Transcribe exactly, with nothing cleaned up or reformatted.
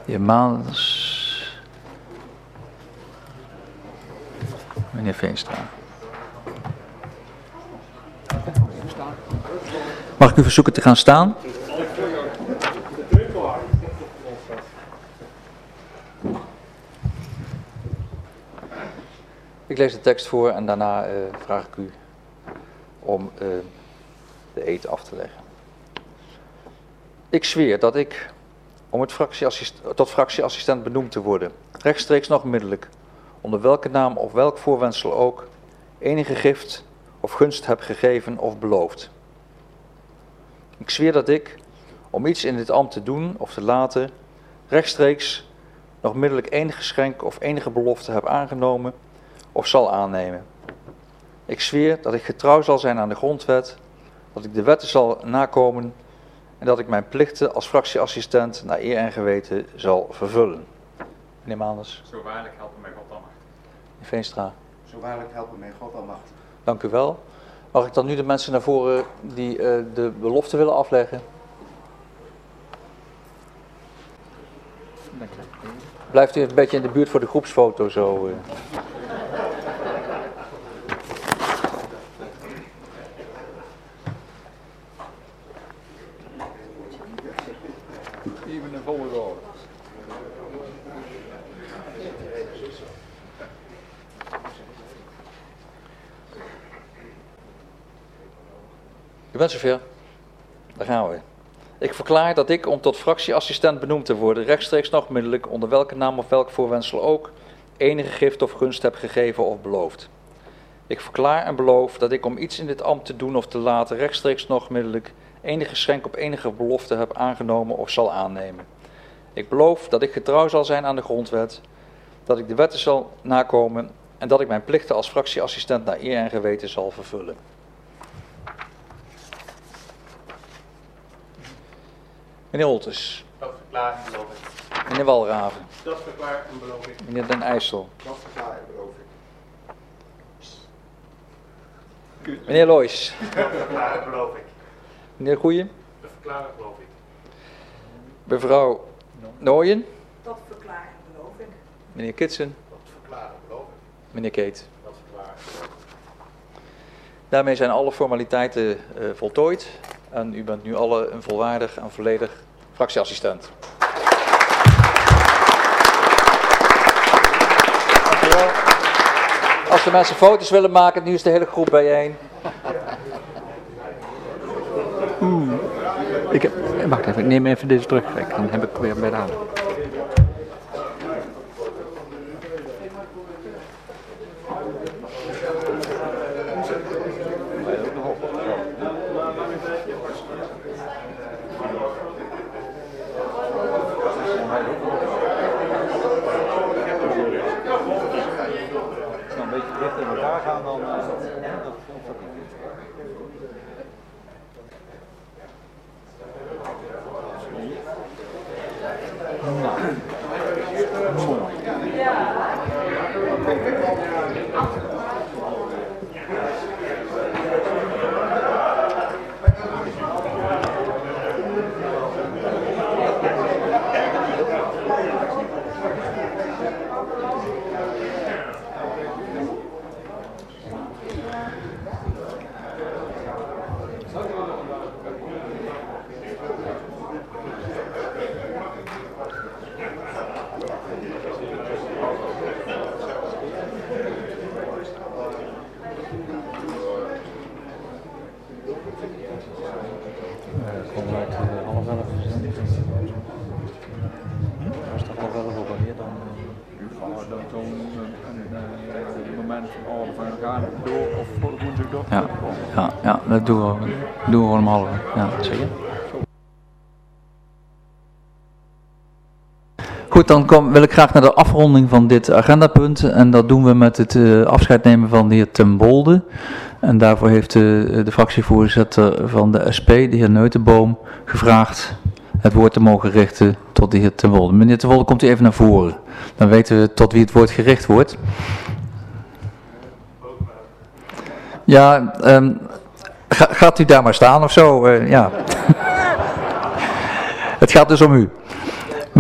De heer Maals. Meneer Veenstra. Mag ik u verzoeken te gaan staan? Ik lees de tekst voor en daarna uh, vraag ik u om uh, de eed af te leggen. Ik zweer dat ik, om het fractieassistent, tot fractieassistent benoemd te worden, rechtstreeks nog onmiddellijk, onder welke naam of welk voorwendsel ook, enige gift of gunst heb gegeven of beloofd. Ik zweer dat ik, om iets in dit ambt te doen of te laten, rechtstreeks nog onmiddellijk enig geschenk of enige belofte heb aangenomen of zal aannemen. Ik zweer dat ik getrouw zal zijn aan de grondwet, dat ik de wetten zal nakomen en dat ik mijn plichten als fractieassistent naar eer en geweten zal vervullen. Meneer Maanders. Zo waarlijk helpen mij God almachtig. Meneer Veenstra. Zo waarlijk helpen mij God almachtig. Dank u wel. Mag ik dan nu de mensen naar voren die uh, de belofte willen afleggen? Dank u. Blijft u een beetje in de buurt voor de groepsfoto zo. Uh. Even een volle rol. U bent zover. Daar gaan we. Ik verklaar dat ik, om tot fractieassistent benoemd te worden, rechtstreeks nog onmiddellijk, onder welke naam of welk voorwendsel ook, enige gift of gunst heb gegeven of beloofd. Ik verklaar en beloof dat ik, om iets in dit ambt te doen of te laten, rechtstreeks nog onmiddellijk enige geschenk op enige belofte heb aangenomen of zal aannemen. Ik beloof dat ik getrouw zal zijn aan de grondwet, dat ik de wetten zal nakomen en dat ik mijn plichten als fractieassistent naar eer en geweten zal vervullen. Meneer Holtes. Dat verklaar en beloof ik. Meneer Walraven. Dat verklaar en beloof ik. Meneer Den IJssel. Dat verklaar en beloof ik. Meneer Loijs. Dat verklaar en beloof ik. Meneer Goeien. Dat verklaar en beloof ik. Mevrouw Nooyen. Dat verklaar en beloof ik. Meneer Kitsen. Dat verklaar en beloof ik. Meneer Keet. Dat verklaar en beloof ik. Daarmee zijn alle formaliteiten uh, voltooid. En u bent nu alle een volwaardig en volledig fractieassistent. Dankjewel. Als de mensen foto's willen maken, nu is de hele groep bijeen. Oeh. Ik heb, wacht even, ik neem even deze terug. Dan heb ik weer bij de hand. Ja, ja, ja, dat doen we, doen we gewoon om half. Ja, zeker. Goed, dan kom, wil ik graag naar de afronding van dit agendapunt. En dat doen we met het uh, afscheid nemen van de heer Ten Bolde. En daarvoor heeft de, de fractievoorzitter van de S P, de heer Neutenboom, gevraagd het woord te mogen richten tot de heer Ten Bolde. Meneer Ten Bolde, komt u even naar voren. Dan weten we tot wie het woord gericht wordt. Ja, um, ga, gaat u daar maar staan of zo? Uh, ja. Het gaat dus om u.